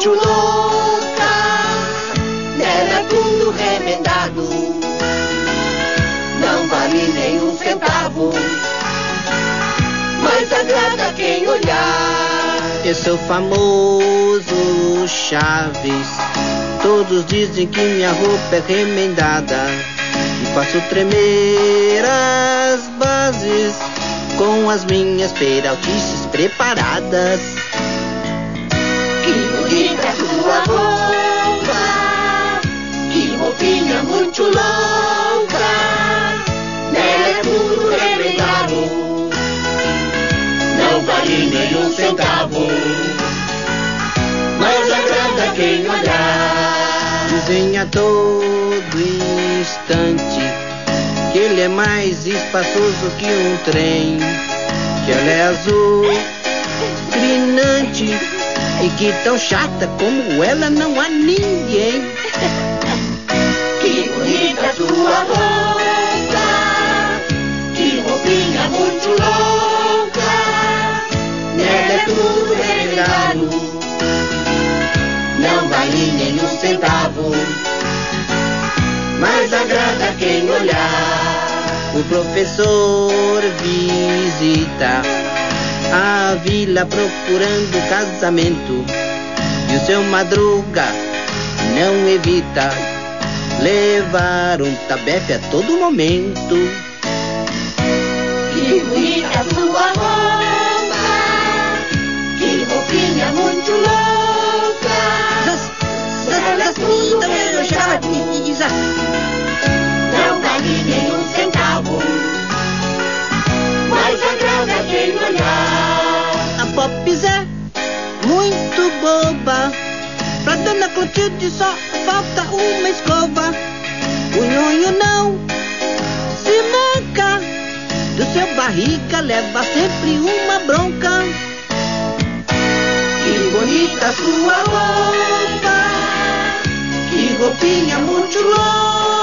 muito louca, nela é tudo remendado, não vale nem um centavo, mas agrada quem olhar. Eu sou famoso Chaves, todos dizem que minha roupa é remendada, e faço tremer as bases com as minhas peraltices preparadas. Que bonita sua roupa, que roupinha muito louca, nela é tudo remendado, não vale nem um centavo, mas agrada quem olhar. Dizem a todo instante que ele é mais espaçoso que um trem, que ela é azul, brilhante, e que tão chata como ela não há ninguém. Que bonita sua roupa, que roupinha muito louca, nela é tudo remendado, não vale nem um centavo, mas agrada quem olhar. O professor visita a vila procurando casamento, e o seu Madruga não evita levar um tabefe a todo momento. Que bonita sua roupa, que roupinha muito louca, nela é tudo remendado, não vale nem um centavo, mas agrada quem olhar. A Popes é muito boba, pra Dona Clotilde só falta uma escova. O Nhonho não se manca, do seu barriga leva sempre uma bronca. Que bonita sua roupa, que roupinha muito louca,